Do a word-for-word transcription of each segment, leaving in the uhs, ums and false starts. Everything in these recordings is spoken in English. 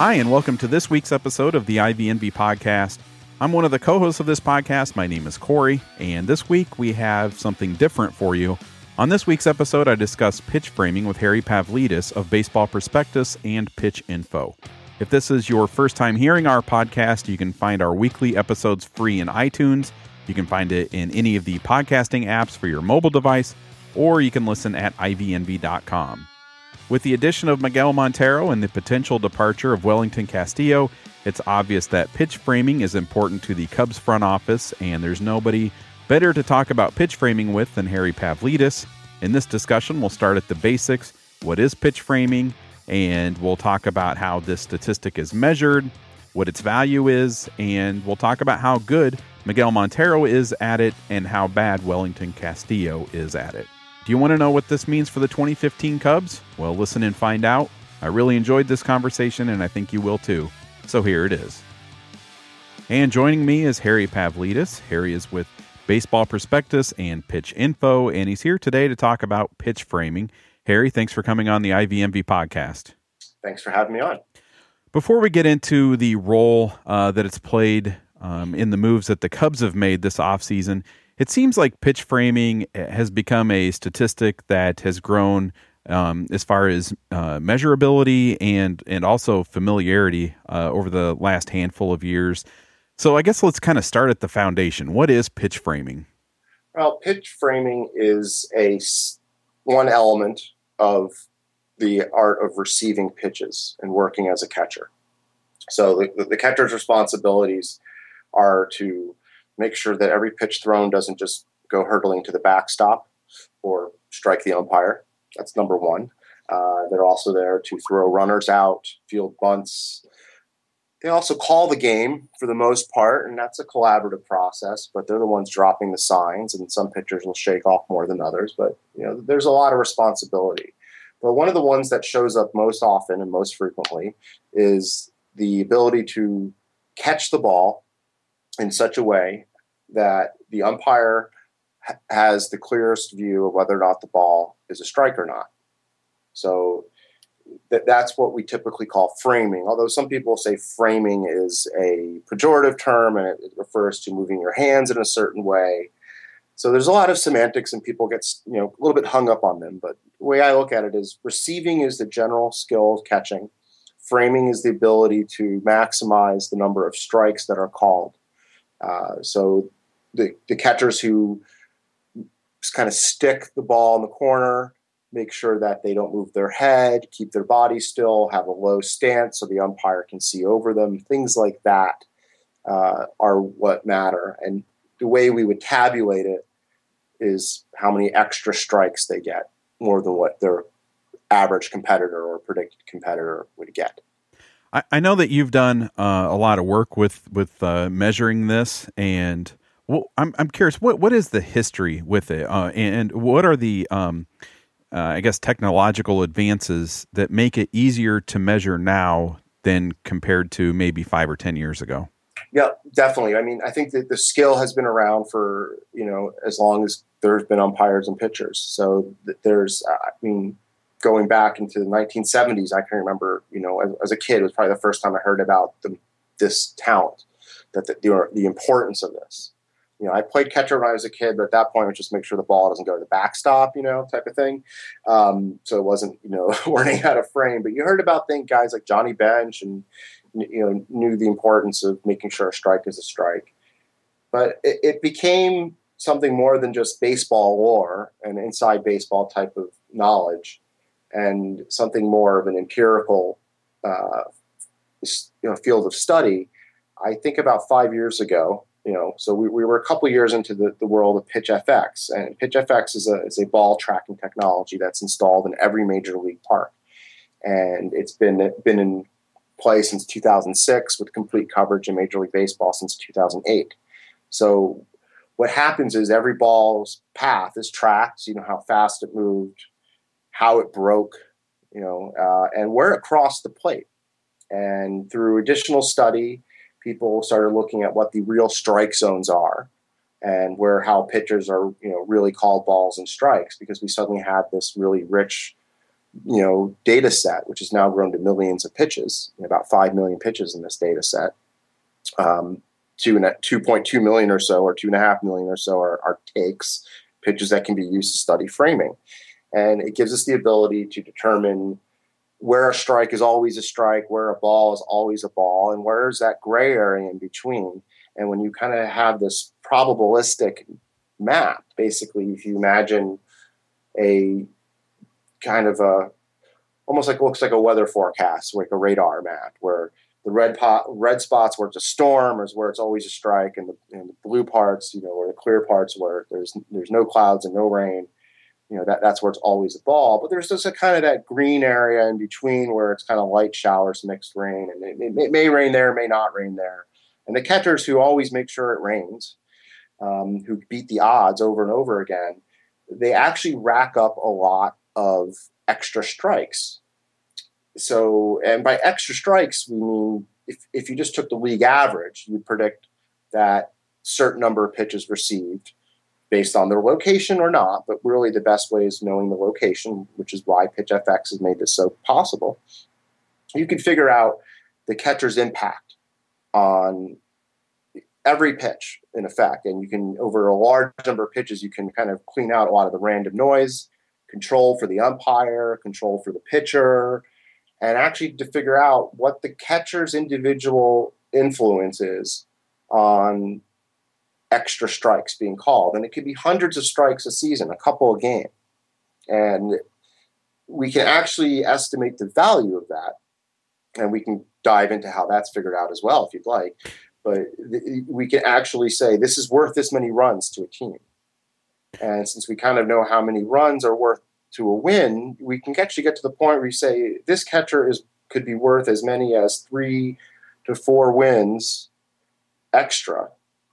Hi, and welcome to this week's episode of the I V N V Podcast. I'm one of the co-hosts of this podcast. My name is Corey, and this week we have something different for you. On this week's episode, I discuss pitch framing with Harry Pavlidis of Baseball Prospectus and Pitch Info. If this is your first time hearing our podcast, you can find our weekly episodes free in iTunes. You can find it in any of the podcasting apps for your mobile device, or you can listen at I V N V dot com. With the addition of Miguel Montero and the potential departure of Wellington Castillo, it's obvious that pitch framing is important to the Cubs front office, and there's nobody better to talk about pitch framing with than Harry Pavlidis. In this discussion, we'll start at the basics. What is pitch framing? And we'll talk about how this statistic is measured, what its value is, and we'll talk about how good Miguel Montero is at it and how bad Wellington Castillo is at it. Do you want to know what this means for the twenty fifteen Cubs? Well, listen and find out. I really enjoyed this conversation, and I think you will too. So here it is. And joining me is Harry Pavlidis. Harry is with Baseball Prospectus and Pitch Info, and he's here today to talk about pitch framing. Harry, thanks for coming on the I V N V podcast. Thanks for having me on. Before we get into the role uh, that it's played um, in the moves that the Cubs have made this offseason, it seems like pitch framing has become a statistic that has grown um, as far as uh, measurability and and also familiarity uh, over the last handful of years. So I guess let's kind of start at the foundation. What is pitch framing? Well, pitch framing is a one element of the art of receiving pitches and working as a catcher. So the, the catcher's responsibilities are to make sure that every pitch thrown doesn't just go hurtling to the backstop or strike the umpire. That's number one. Uh, they're also there to throw runners out, field bunts. They also call the game for the most part, and that's a collaborative process, but they're the ones dropping the signs, and some pitchers will shake off more than others, but you know, there's a lot of responsibility. But one of the ones that shows up most often and most frequently is the ability to catch the ball in such a way that the umpire ha- has the clearest view of whether or not the ball is a strike or not. So th- that's what we typically call framing, although some people say framing is a pejorative term and it, it refers to moving your hands in a certain way. So there's a lot of semantics and people get, you know, a little bit hung up on them. But the way I look at it is receiving is the general skill of catching. Framing is the ability to maximize the number of strikes that are called. Uh, so the, the catchers who just kind of stick the ball in the corner, make sure that they don't move their head, keep their body still, have a low stance so the umpire can see over them, things like that uh, are what matter. And the way we would tabulate it is how many extra strikes they get, more than what their average competitor or predicted competitor would get. I know that you've done uh, a lot of work with with uh, measuring this, and well, I'm I'm curious what what is the history with it, uh, and what are the um, uh, I guess technological advances that make it easier to measure now than compared to maybe five or ten years ago? Yeah, definitely. I mean, I think that the skill has been around for you know as long as there's been umpires and pitchers. So there's, I mean. Going back into the nineteen seventies, I can remember, you know, as, as a kid, it was probably the first time I heard about the, this talent, that the, the, the importance of this. You know, I played catcher when I was a kid, but at that point, it was just make sure the ball doesn't go to the backstop, you know, type of thing. Um, so it wasn't, you know, learning how to frame. But you heard about things, guys like Johnny Bench, and you know, knew the importance of making sure a strike is a strike. But it, it became something more than just baseball lore and inside baseball type of knowledge, and something more of an empirical uh, you know, field of study. I think about five years ago, you know, so we, we were a couple of years into the, the world of PitchFX, and PitchFX is a, is a ball tracking technology that's installed in every major league park. And it's been, been in play since two thousand six with complete coverage in Major League Baseball since two thousand eight. So what happens is every ball's path is tracked, so you know how fast it moved, how it broke, you know, uh, and where it crossed the plate. And through additional study, people started looking at what the real strike zones are and where how pitchers are, you know, really called balls and strikes, because we suddenly had this really rich you know, data set, which has now grown to millions of pitches, about five million pitches in this data set. Um, two and two point two million or so, or two and a half million or so are, are takes, pitches that can be used to study framing. And it gives us the ability to determine where a strike is always a strike, where a ball is always a ball, and where is that gray area in between. And when you kind of have this probabilistic map, basically, if you imagine a kind of a, almost like looks like a weather forecast, like a radar map, where the red pot, red spots where it's a storm is where it's always a strike, and the, and the blue parts, you know, or the clear parts where there's there's no clouds and no rain, you know, that that's where it's always a ball. But there's just a kind of that green area in between where it's kind of light showers, mixed rain, and it, it, it may rain there, may not rain there. And the catchers who always make sure it rains, um, who beat the odds over and over again, they actually rack up a lot of extra strikes. So, and by extra strikes, we mean if, if you just took the league average, you'd predict that certain number of pitches received based on their location or not, but really the best way is knowing the location, which is why PitchFX has made this so possible. You can figure out the catcher's impact on every pitch, in effect, and you can, over a large number of pitches, you can kind of clean out a lot of the random noise, control for the umpire, control for the pitcher, and actually to figure out what the catcher's individual influence is on extra strikes being called. And it could be hundreds of strikes a season, a couple a game. And we can actually estimate the value of that. And we can dive into how that's figured out as well, if you'd like. But th- we can actually say this is worth this many runs to a team. And since we kind of know how many runs are worth to a win, we can actually get to the point where you say this catcher is could be worth as many as three to four wins extra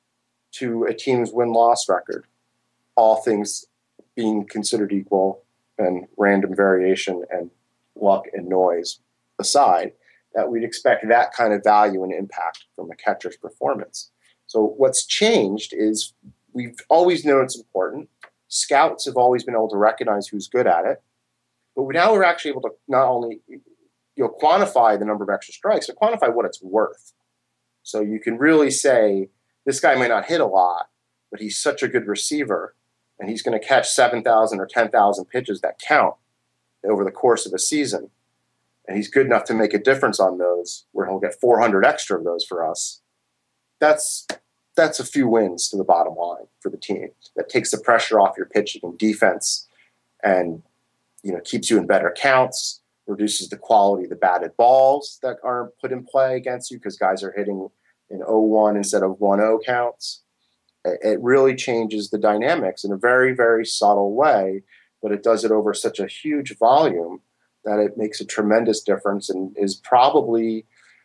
to a team's win-loss record, all things being considered equal and random variation and luck and noise aside, that we'd expect that kind of value and impact from a catcher's performance. So what's changed is we've always known it's important. Scouts have always been able to recognize who's good at it. But now we're actually able to not only you know, quantify the number of extra strikes, but quantify what it's worth. So you can really say, this guy may not hit a lot, but he's such a good receiver, and he's going to catch seven thousand or ten thousand pitches that count over the course of a season. And he's good enough to make a difference on those, where he'll get four hundred extra of those for us. That's that's a few wins to the bottom line for the team. That takes the pressure off your pitching and defense, and you know keeps you in better counts, reduces the quality of the batted balls that are put in play against you because guys are hitting in oh one instead of one oh counts. It really changes the dynamics in a very, very subtle way, but it does it over such a huge volume that it makes a tremendous difference and is probably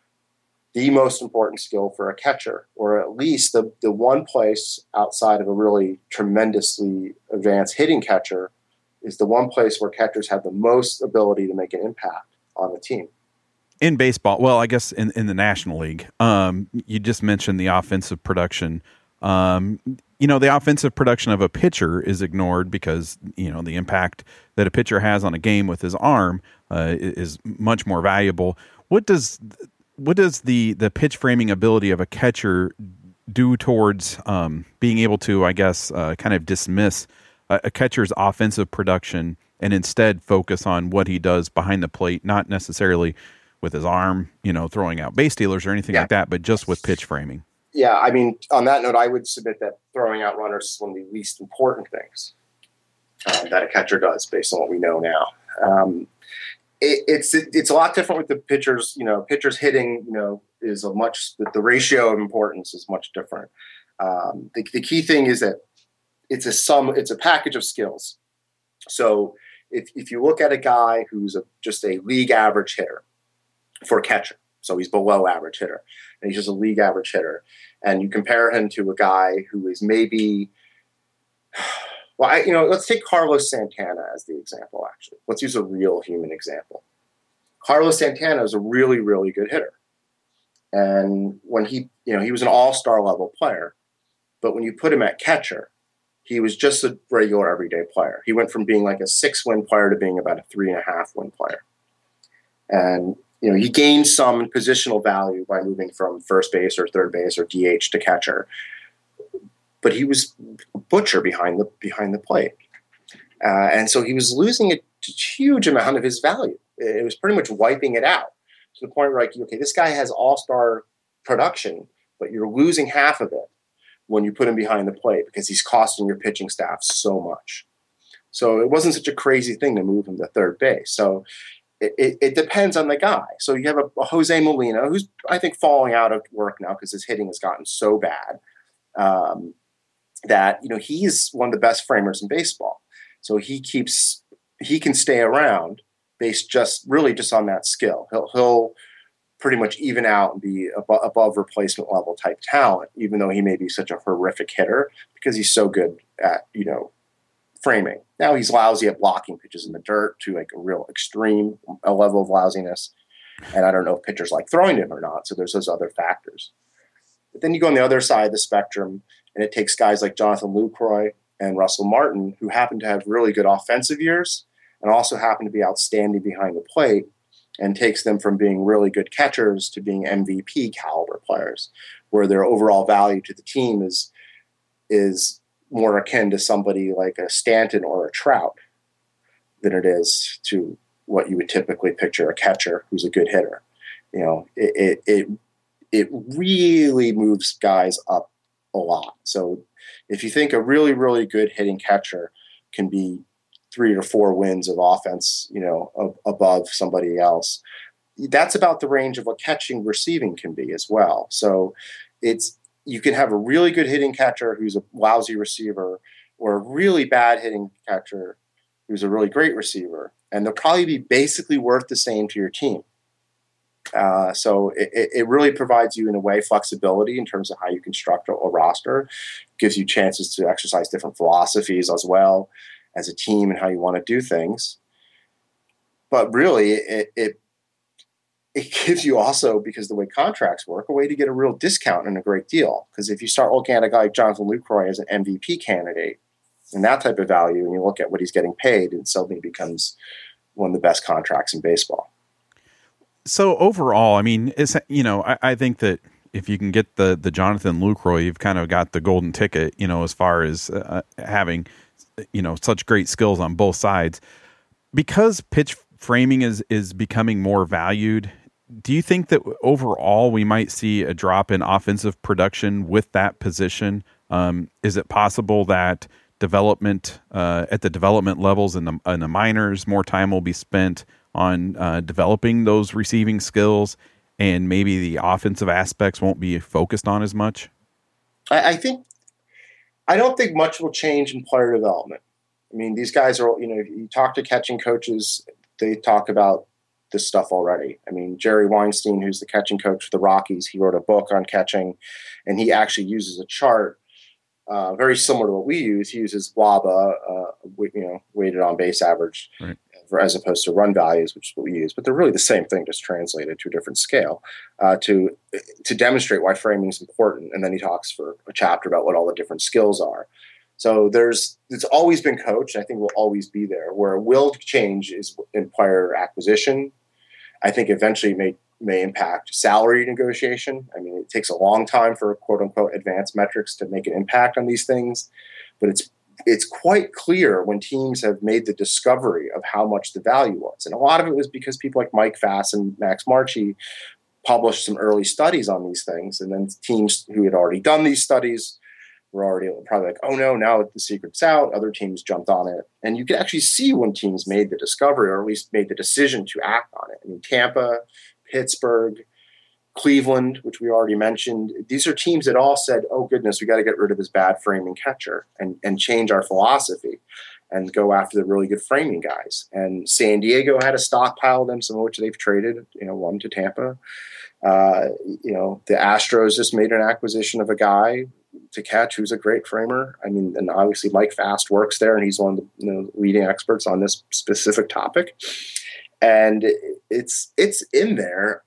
the most important skill for a catcher, or at least the, the one place outside of a really tremendously advanced hitting catcher is the one place where catchers have the most ability to make an impact on the team. In baseball, well, I guess in, in the National League, um, you just mentioned the offensive production. Um, you know, the offensive production of a pitcher is ignored because, you know, the impact that a pitcher has on a game with his arm uh, is much more valuable. What does what does the, the pitch framing ability of a catcher do towards um, being able to, I guess, uh, kind of dismiss a, a catcher's offensive production and instead focus on what he does behind the plate, not necessarily with his arm, you know, throwing out base stealers or anything yeah. like that, but just with pitch framing? Yeah, I mean, on that note, I would submit that throwing out runners is one of the least important things uh, that a catcher does based on what we know now. Um, it, it's it, it's a lot different with the pitchers. You know, pitchers hitting, you know, is a much, the, the ratio of importance is much different. Um, the, the key thing is that it's a sum, it's a package of skills. So if, if you look at a guy who's a, just a league average hitter for a catcher, so he's below average hitter, and he's just a league average hitter, and you compare him to a guy who is maybe, well, I, you know, let's take Carlos Santana as the example, actually. Let's use a real human example. Carlos Santana is a really, really good hitter. And when he, you know, he was an all-star level player, but when you put him at catcher, he was just a regular everyday player. He went from being like a six-win player to being about a three-and-a-half-win player. And, you know, he gained some positional value by moving from first base or third base or D H to catcher. But he was a butcher behind the behind the plate. Uh, and so he was losing a huge amount of his value. It was pretty much wiping it out to the point where, like, okay, this guy has all-star production, but you're losing half of it when you put him behind the plate because he's costing your pitching staff so much. So it wasn't such a crazy thing to move him to third base. So it, it, it depends on the guy. So you have a, a Jose Molina, who's, I think, falling out of work now because his hitting has gotten so bad um, that, you know, he's one of the best framers in baseball. So he keeps, he can stay around based just really just on that skill. He'll, he'll pretty much even out and be above, above replacement level type talent, even though he may be such a horrific hitter because he's so good at, you know, framing. Now he's lousy at blocking pitches in the dirt to like a real extreme a level of lousiness. And I don't know if pitchers like throwing him or not. So there's those other factors. But then you go on the other side of the spectrum and it takes guys like Jonathan Lucroy and Russell Martin, who happen to have really good offensive years and also happen to be outstanding behind the plate, and takes them from being really good catchers to being M V P caliber players, where their overall value to the team is is more akin to somebody like a Stanton or a Trout than it is to what you would typically picture a catcher who's a good hitter. You know, it it it, it really moves guys up a lot. So if you think a really, really good hitting catcher can be three or four wins of offense, you know, of, above somebody else, that's about the range of what catching receiving can be as well. So it's, you can have a really good hitting catcher who's a lousy receiver, or a really bad hitting catcher who's a really great receiver, and they'll probably be basically worth the same to your team. Uh, so it, it really provides you, in a way, flexibility in terms of how you construct a, a roster, gives you chances to exercise different philosophies as well as a team and how you want to do things. But really, it, it it gives you also, because the way contracts work, a way to get a real discount and a great deal. Because if you start looking at a guy like Jonathan Lucroy as an M V P candidate and that type of value, and you look at what he's getting paid, it suddenly becomes one of the best contracts in baseball. So overall, I mean, it's, you know, I, I think that if you can get the the Jonathan Lucroy, you've kind of got the golden ticket, you know, as far as uh, having, you know, such great skills on both sides. Because pitch framing is is becoming more valued, do you think that overall we might see a drop in offensive production with that position? Um, is it possible that development uh, at the development levels in the in the minors, more time will be spent on uh, developing those receiving skills, and maybe the offensive aspects won't be focused on as much? I, I think, I don't think much will change in player development. I mean, these guys are, you know, you talk to catching coaches, they talk about this stuff already. I mean, Jerry Weinstein, who's the catching coach for the Rockies, he wrote a book on catching, and he actually uses a chart uh, very similar to what we use. He uses W A B A, uh, you know, weighted on base average, right, for, as opposed to run values, which is what we use. But they're really the same thing, just translated to a different scale uh, to to demonstrate why framing is important. And then he talks for a chapter about what all the different skills are. So there's, it's always been coached. I think will always be there. Where it will change is in player acquisition. I think eventually it may, may impact salary negotiation. I mean, it takes a long time for quote unquote advanced metrics to make an impact on these things, but it's, it's quite clear when teams have made the discovery of how much the value was. And a lot of it was because people like Mike Fass and Max Marchi published some early studies on these things. And then teams who had already done these studies were already probably like, oh no, now the secret's out. Other teams jumped on it. And you could actually see when teams made the discovery, or at least made the decision to act on it. I mean, Tampa, Pittsburgh, Cleveland, which we already mentioned, these are teams that all said, oh goodness, we got to get rid of this bad framing catcher and, and change our philosophy and go after the really good framing guys. And San Diego had a stockpile of them, some of which they've traded, you know, one to Tampa. Uh, you know, the Astros just made an acquisition of a guy to catch who's a great framer. I mean, and obviously Mike Fast works there, and he's one of the, you know, leading experts on this specific topic. And it's it's in there.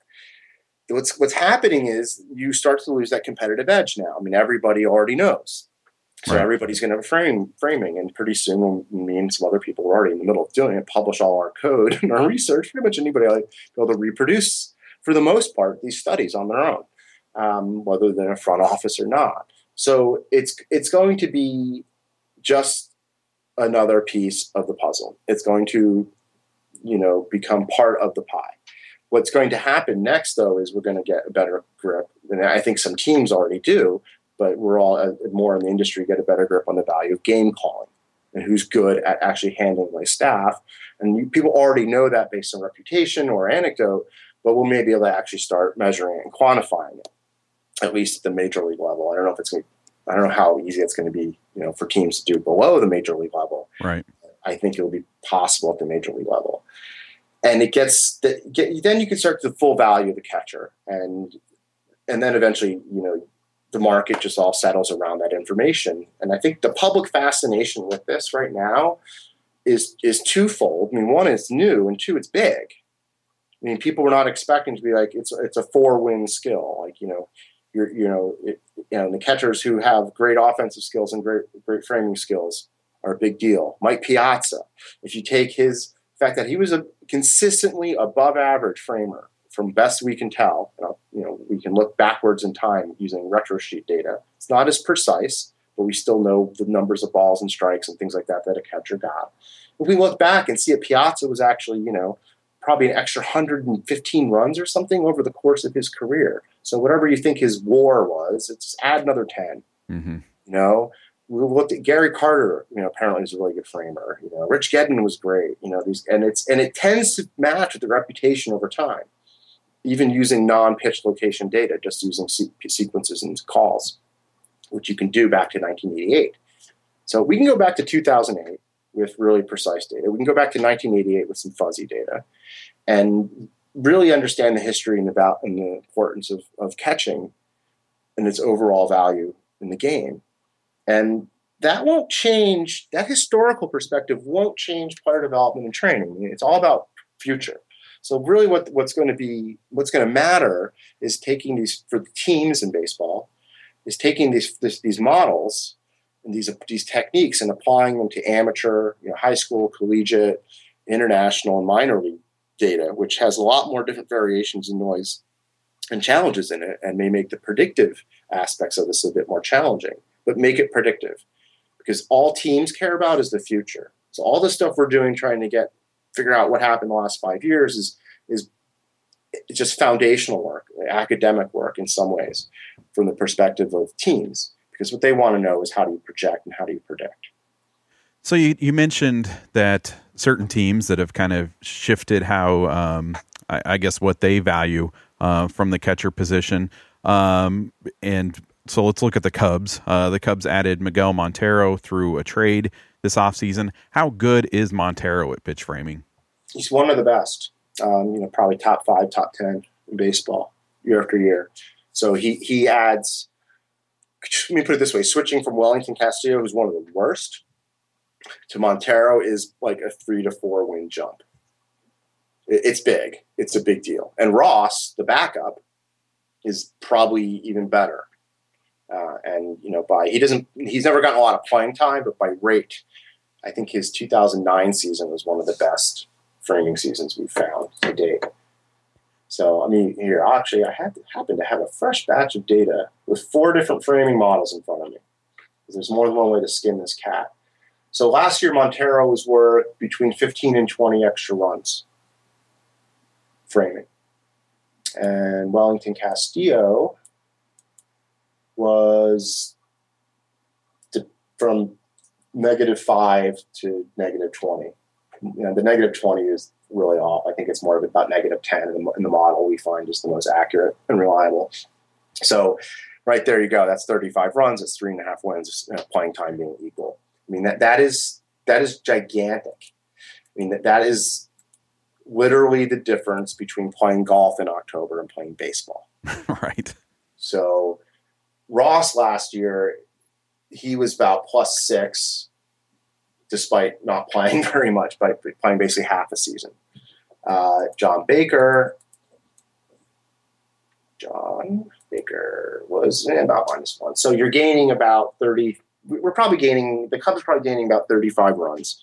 What's what's happening is you start to lose that competitive edge now. I mean, everybody already knows So Right. everybody's going to have frame framing, and pretty soon, me and some other people were already in the middle of doing it, publish all our code and our research. Pretty much anybody will be able to reproduce, for the most part, these studies on their own, um, whether they're in a front office or not. So it's it's going to be just another piece of the puzzle. It's going to, you know, become part of the pie. What's going to happen next, though, is we're going to get a better grip, and I think some teams already do. But we're all uh, more in the industry get a better grip on the value of game calling and who's good at actually handling my staff. And you, people already know that based on reputation or anecdote, but we'll maybe be able to actually start measuring it and quantifying it, at least at the major league level. I don't know if it's going to, I don't know how easy it's going to be, you know, for teams to do below the major league level. Right. I think it'll be possible at the major league level. And it gets, the, get, then you can start to the full value of the catcher. And, and then eventually, you know, the market just all settles around that information. And I think the public fascination with this right now is is twofold. I mean, one, it's new, and two, it's big. I mean, people were not expecting to be like, it's it's a four-win skill. Like, you know, you're, you know, it, you know, the catchers who have great offensive skills and great great framing skills are a big deal. Mike Piazza, if you take his fact that he was a consistently above average framer, from best we can tell, you know, we can look backwards in time using retro sheet data. It's not as precise, but we still know the numbers of balls and strikes and things like that that a catcher got. If we look back and see a Piazza was actually, you know, probably an extra one hundred fifteen runs or something over the course of his career. So whatever you think his WAR was, it's just add another ten. Mm-hmm. You know, we looked at Gary Carter. You know, apparently he's a really good framer. You know, Rich Gedman was great. You know, these and it's and it tends to match with the reputation over time. Even using non-pitch location data, just using se- sequences and calls, which you can do back to nineteen eighty-eight. So we can go back to two thousand eight with really precise data. We can go back to nineteen eighty-eight with some fuzzy data and really understand the history and the, val- and the importance of, of catching and its overall value in the game. And that won't change, that historical perspective won't change player development and training. It's all about future. So really what, what's going to be, what's going to matter is taking these, for the teams in baseball, is taking these this, these models and these these techniques and applying them to amateur, you know, high school, collegiate, international, and minor league data, which has a lot more different variations and noise and challenges in it, and may make the predictive aspects of this a bit more challenging, but make it predictive. Because all teams care about is the future. So all the stuff we're doing trying to get figure out what happened the last five years is is just foundational work, academic work in some ways, from the perspective of teams, because what they want to know is how do you project and how do you predict. So you, you mentioned that certain teams that have kind of shifted how, um, I, I guess, what they value uh, from the catcher position. Um, and so let's look at the Cubs. Uh, the Cubs added Miguel Montero through a trade this offseason. How good is Montero at pitch framing? He's one of the best. Um, you know, probably top five, top ten in baseball year after year. So he he adds. Let me put it this way: switching from Wellington Castillo, who's one of the worst, to Montero is like a three to four win jump. It, it's big. It's a big deal. And Ross, the backup, is probably even better. Uh, and you know, by he doesn't. He's never gotten a lot of playing time, but by rate, I think his two thousand nine season was one of the best framing seasons we've found to date. So, I mean, here, actually, I had to, happen to have a fresh batch of data with four different framing models in front of me. There's more than one way to skin this cat. So last year, Montero was worth between fifteen and twenty extra runs framing. And Wellington Castillo was to, from negative five to negative twenty. You know, the negative twenty is really off. I think it's more of about negative ten in the, in the model we find is the most accurate and reliable. So right there you go. That's thirty-five runs. It's three and a half wins, uh, playing time being equal. I mean, that that is that is gigantic. I mean, that, that is literally the difference between playing golf in October and playing baseball. Right. So Ross last year, he was about plus six, despite not playing very much, but playing basically half a season. Uh, John Baker, John Baker was eh, about minus one. So you're gaining about thirty, we're probably gaining, the Cubs are probably gaining about thirty-five runs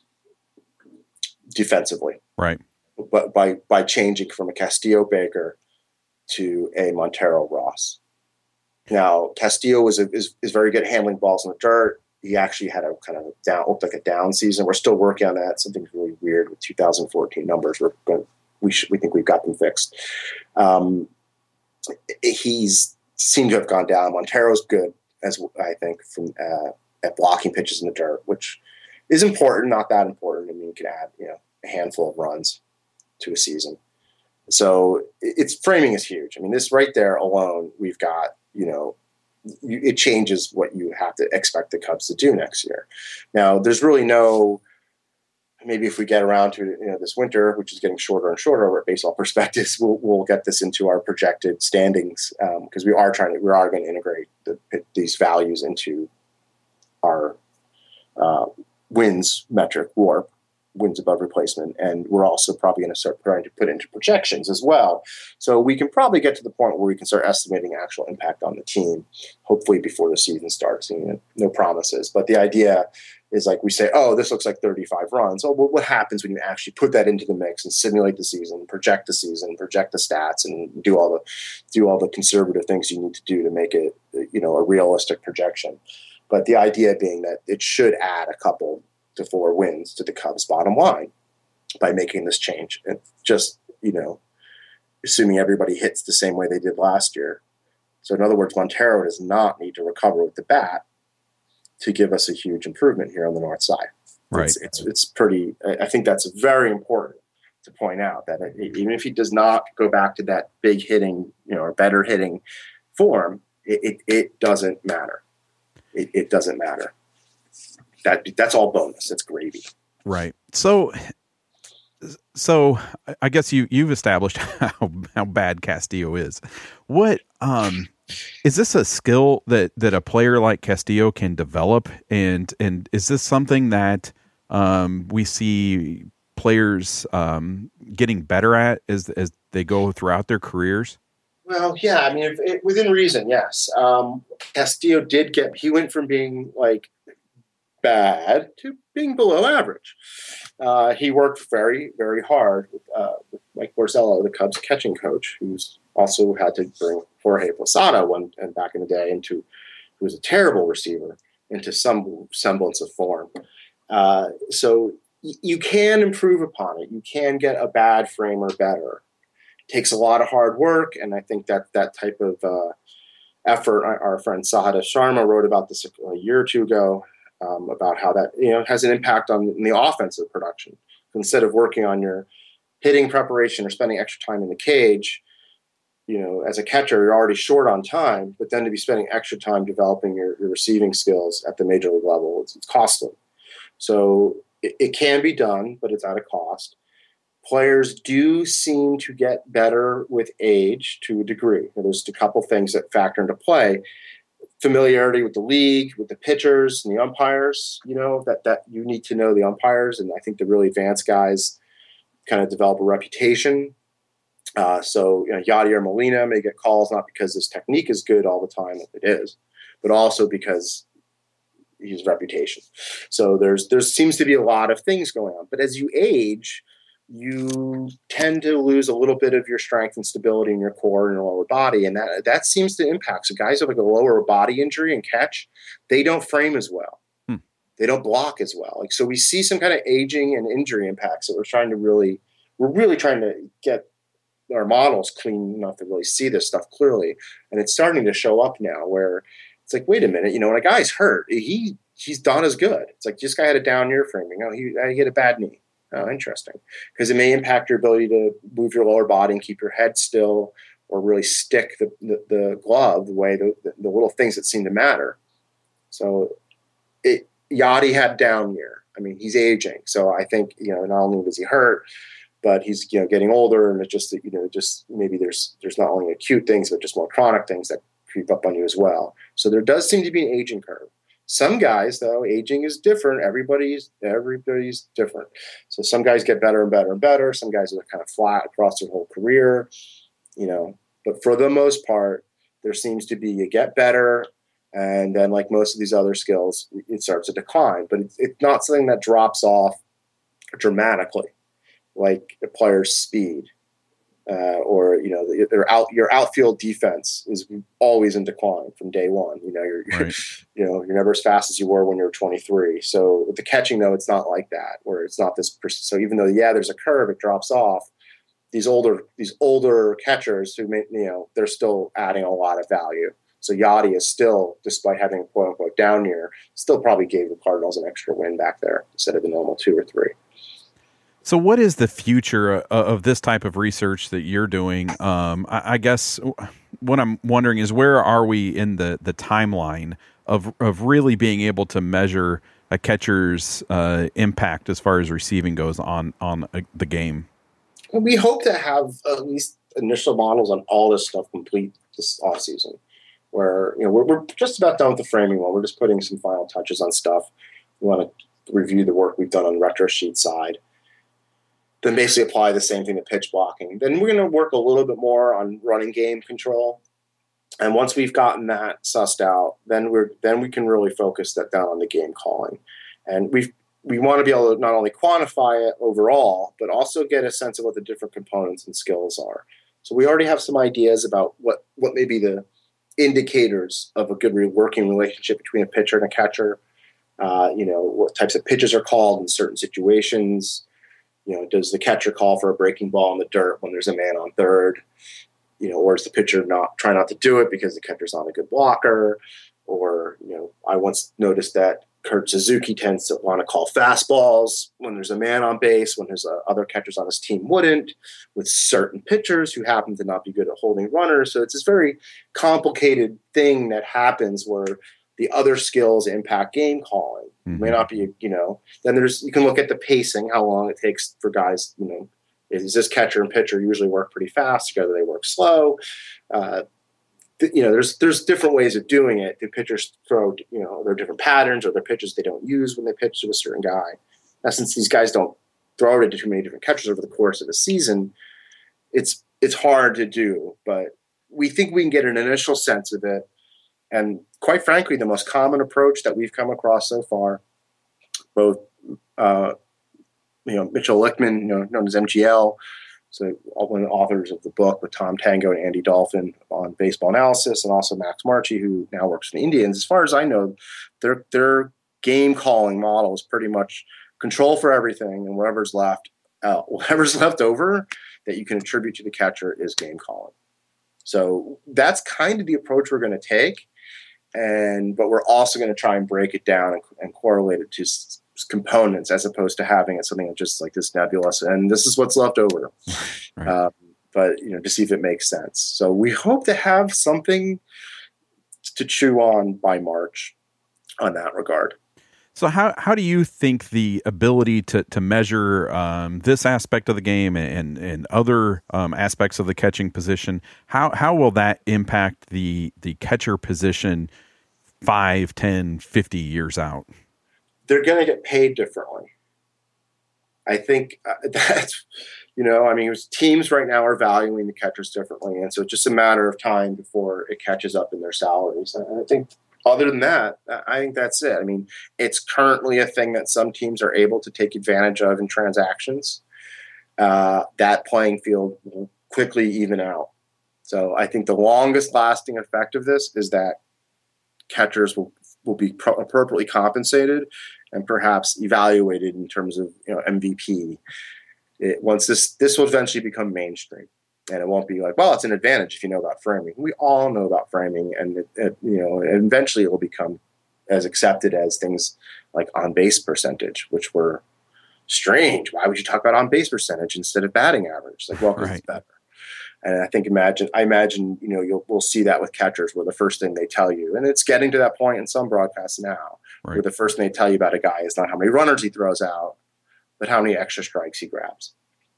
defensively. Right. But by, by changing from a Castillo Baker to a Montero Ross. Now, Castillo is, a, is, is very good at handling balls in the dirt. He actually had a kind of down, looked like a down season. We're still working on that. Something's really weird with two thousand fourteen numbers. We're going, we should, we think we've got them fixed. Um, he's seemed to have gone down. Montero's good, as I think, from uh, at blocking pitches in the dirt, which is important, not that important. I mean, you can add, you know, a handful of runs to a season. So it's framing is huge. I mean, this right there alone, we've got, you know, you, it changes what you have to expect the Cubs to do next year. Now, there's really no, maybe if we get around to, you know, this winter, which is getting shorter and shorter over at Baseball Perspectives, we'll, we'll get this into our projected standings because um, we are trying to, we are going to integrate the, these values into our uh, wins metric, WARP, wins above replacement. And we're also probably going to start trying to put into projections as well. So we can probably get to the point where we can start estimating actual impact on the team, hopefully before the season starts. You know, no promises, but the idea is like we say, oh, this looks like thirty-five runs. Oh, well, what happens when you actually put that into the mix and simulate the season, project the season, project the stats, and do all the do all the conservative things you need to do to make it, you know, a realistic projection. But the idea being that it should add a couple to four wins to the Cubs' bottom line by making this change. And just, you know, assuming everybody hits the same way they did last year. So in other words, Montero does not need to recover with the bat to give us a huge improvement here on the north side. Right. It's, it's, it's pretty, I think that's very important to point out that even if he does not go back to that big hitting, you know, or better hitting form, it, it, it doesn't matter. It, it doesn't matter. That that's all bonus. It's gravy. Right. So, so I guess you, you've established how, how bad Castillo is. What, um, is this a skill that, that a player like Castillo can develop? And, and is this something that, um, we see players, um, getting better at as, as they go throughout their careers? Well, yeah, I mean, if, it, within reason, yes. Um, Castillo did get, he went from being like bad to being below average. Uh, he worked very, very hard with, uh, with Mike Borzello, the Cubs catching coach, who's also had to bring Jorge Posada one and back in the day into, who was a terrible receiver, into some semblance of form. Uh, so y- you can improve upon it. You can get a bad framer better. It takes a lot of hard work, and I think that that type of uh, effort, our, our friend Sahada Sharma wrote about this a, a year or two ago, um, about how that, you know, has an impact on the offensive production. Instead of working on your hitting preparation or spending extra time in the cage, you know, as a catcher, you're already short on time, but then to be spending extra time developing your, your receiving skills at the major league level, it's, it's costly. So it, it can be done, but it's at a cost. Players do seem to get better with age to a degree. There's a couple things that factor into play. Familiarity with the league, with the pitchers and the umpires, you know, that, that you need to know the umpires. And I think the really advanced guys kind of develop a reputation. Uh, so, you know, Yadier Molina may get calls not because his technique is good all the time, it is, but also because his reputation. So there's there seems to be a lot of things going on. But as you age, you tend to lose a little bit of your strength and stability in your core and your lower body, and that that seems to impact. So guys with like a lower body injury and catch, they don't frame as well. Hmm. They don't block as well. Like so, we see some kind of aging and injury impacts that we're trying to really, we're really trying to get our models clean enough to really see this stuff clearly, and it's starting to show up now. Where it's like, wait a minute, you know, when a guy's hurt, he he's not as good. It's like this guy had a down year framing. Oh, he he had a bad knee. Oh, interesting. Because it may impact your ability to move your lower body and keep your head still, or really stick the, the, the glove the way the, the, the little things that seem to matter. So it, Yachty had down year. I mean, he's aging. So I think, you know, not only was he hurt, but he's, you know, getting older, and it's just, you know, just maybe there's, there's not only acute things, but just more chronic things that creep up on you as well. So there does seem to be an aging curve. Some guys, though, aging is different. Everybody's everybody's different. So some guys get better and better and better. Some guys are kind of flat across their whole career, you know. But for the most part, there seems to be you get better, And then, like most of these other skills, it starts to decline. But it's, it's not something that drops off dramatically, like a player's speed, uh, or you know, their out your outfield defense is always in decline from day one. You know, you're, right. you know, you're never as fast as you were when you were twenty-three. So with the catching, though, it's not like that, where it's not this. So even though yeah, there's a curve, it drops off. These older these older catchers who may, you know, they're still adding a lot of value. So Yadi is still, despite having a quote unquote down year, still probably gave the Cardinals an extra win back there instead of the normal two or three. So what is the future of this type of research that you're doing? Um, I, I guess what I'm wondering is where are we in the, the timeline of of really being able to measure a catcher's uh, impact as far as receiving goes on, on a, the game? We hope to have at least initial models on all this stuff complete this offseason, where you know we're, we're just about done with the framing one. We're just putting some final touches on stuff. We want to review the work we've done on the retro sheet side, then basically apply the same thing to pitch blocking. Then we're going to work a little bit more on running game control. And once we've gotten that sussed out, then we're then we can really focus that down on the game calling. And we've we want to be able to not only quantify it overall, but also get a sense of what the different components and skills are. So we already have some ideas about what, what may be the indicators of a good working relationship between a pitcher and a catcher. Uh, you know, what types of pitches are called in certain situations. You know, does the catcher call for a breaking ball in the dirt when there's a man on third? You know, or is the pitcher not try not to do it because the catcher's not a good blocker? Or, you know, I once noticed that Kurt Suzuki tends to want to call fastballs when there's a man on base, when there's uh, other catchers on his team wouldn't, with certain pitchers who happen to not be good at holding runners. So it's this very complicated thing that happens where the other skills impact game calling. Mm-hmm. It may not be, you know, then there's, you can look at the pacing, how long it takes for guys, you know, is this catcher and pitcher usually work pretty fast together? They work slow. Uh, You know, there's there's different ways of doing it. The pitchers throw, you know, there are different patterns or their pitches they don't use when they pitch to a certain guy. Now, since these guys don't throw it to too many different catchers over the course of the season, it's it's hard to do. But we think we can get an initial sense of it. And quite frankly, the most common approach that we've come across so far, both uh, you know Mitchell Lichtman, you know, known as M G L. So one of the authors of the book with Tom Tango and Andy Dolphin on baseball analysis, and also Max Marchi, who now works for the Indians. As far as I know, their their game calling model is pretty much control for everything, and whatever's left, uh, whatever's left over that you can attribute to the catcher is game calling. So that's kind of the approach we're going to take, and but we're also going to try and break it down and, and correlate it to s- components as opposed to having it something just like this nebulous and this is what's left over. Right. Um, but, you know, to see if it makes sense. So we hope to have something to chew on by March on that regard. So how how do you think the ability to to measure um, this aspect of the game and and other um, aspects of the catching position, how how will that impact the the catcher position five, ten, fifty years out? They're going to get paid differently. I think uh, that's, you know, I mean, teams right now are valuing the catchers differently. And so it's just a matter of time before it catches up in their salaries. And I think other than that, I think that's it. I mean, it's currently a thing that some teams are able to take advantage of in transactions. Uh, that playing field will quickly even out. So I think the longest lasting effect of this is that catchers will, will be pro- appropriately compensated and perhaps evaluated in terms of, you know, M V P. It, once this this will eventually become mainstream, and it won't be like, well, it's an advantage if you know about framing. We all know about framing, and it, it, you know, eventually it will become as accepted as things like on base percentage, which were strange. Why would you talk about on base percentage instead of batting average? Like, well, because right. It's better. And I think imagine I imagine you know you'll we'll see that with catchers, where the first thing they tell you, and it's getting to that point in some broadcasts now. Right. Where the first thing they tell you about a guy is not how many runners he throws out, but how many extra strikes he grabs.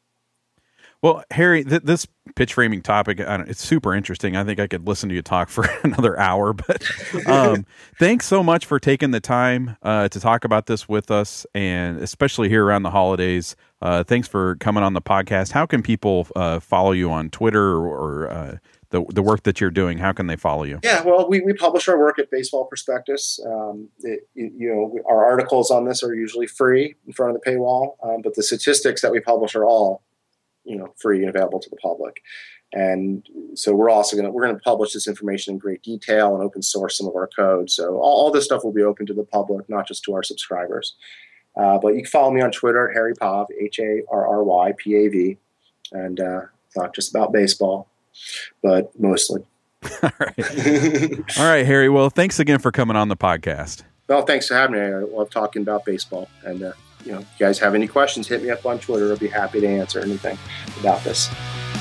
Well, Harry, th- this pitch framing topic, I don't, it's super interesting. I think I could listen to you talk for another hour, but um, thanks so much for taking the time uh, to talk about this with us, and especially here around the holidays. Uh, thanks for coming on the podcast. How can people uh, follow you on Twitter or, or uh, the the work that you're doing, how can they follow you? Yeah, well, we, we publish our work at Baseball Prospectus. Um, it, you know, our articles on this are usually free in front of the paywall, um, but the statistics that we publish are all, you know, free and available to the public. And so we're also going to we're going to publish this information in great detail and open source some of our code. So all, all this stuff will be open to the public, not just to our subscribers. Uh, but you can follow me on Twitter at Harry Pav, H A R R Y P A V, and uh, talk just about baseball, but mostly. All right. All right, Harry. Well, thanks again for coming on the podcast. Well, thanks for having me. I love talking about baseball. And, uh, you know, if you guys have any questions, hit me up on Twitter. I'll be happy to answer anything about this.